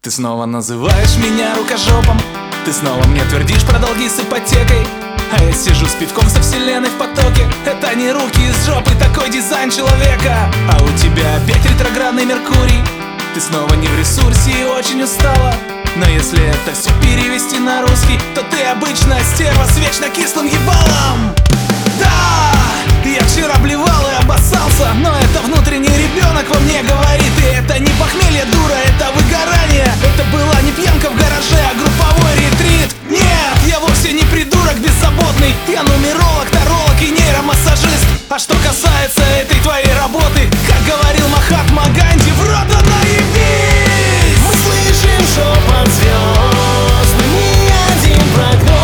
Ты снова называешь меня рукожопом, ты снова мне твердишь про долги с ипотекой. А я сижу с пивком со вселенной в потоке. Это не руки из жопы, такой дизайн человека. А у тебя опять ретроградный Меркурий. Ты снова не в ресурсе и очень устала. Но если это все перевести на русский, то ты обычная стерва с вечно кислым ебалом. Да, я вчера блевал и обоссался, но это внутренний ребенок во мне говорит. И это не похмелье, дура, это выгорание. Это была не пьянка в гараже, а групповой ретрит. Нет, я вовсе не придурок беззаботный. Я нумеролог, таролог и нейромассажист. А что касается этой твоей работы, как говорил Махатма Ганди, в рот наебись. Мы слышим шепот звезд, но ни один прогноз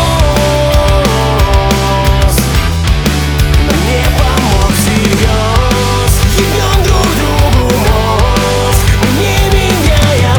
нам не помог всерьез. Ебем друг другу мозг, мы не меняя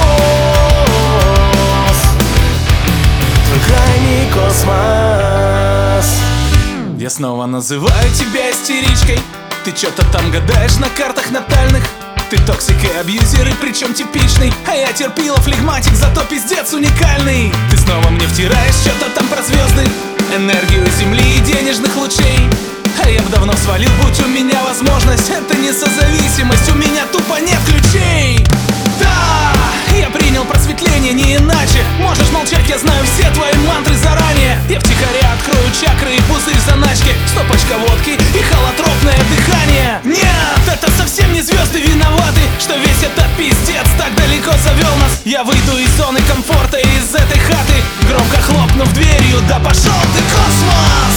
поз. Твой крайний космос. Я снова называю тебя истеричкой. Ты чё-то там гадаешь на картах натальных. Ты токсик и абьюзер, и причем типичный. А я терпила, флегматик, зато пиздец уникальный. Ты снова мне втираешь что-то там про звезды, энергию земли и денежных лучей. А я б давно свалил, будь у меня возможность. Это не созависимость, у меня тупо нет ключей. Да, я принял просветление, не иначе. Можешь молчать, я знаю все твои мантры заранее. Я втихаря открою чакры и пузырь заначки, стопочка водки и холотропное дыхание. Нет, это совсем не звезды виноваты, что весь этот пиздец так далеко завел нас. Я выйду из зоны комфорта и из этой хаты, громко хлопнув дверью, да пошел ты, космос!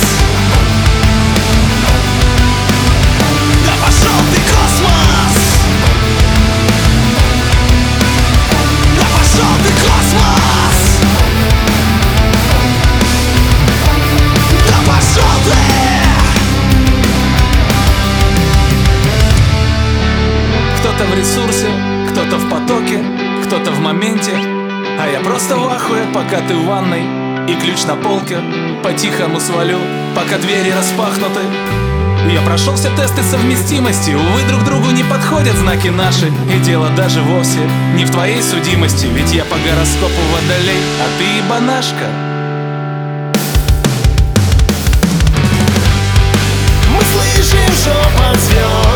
Да пошел ты, космос! Да пошел ты, космос! Да пошел ты! Кто-то в ресурсе, кто-то в потоке, кто-то в моменте. А я просто в ахуе, пока ты в ванной и ключ на полке. По-тихому свалю, пока двери распахнуты. Я прошел все тесты совместимости. Увы, друг другу не подходят знаки наши. И дело даже вовсе не в твоей судимости. Ведь я по гороскопу водолей, а ты ебанашка. Мы слышим шепот звезд.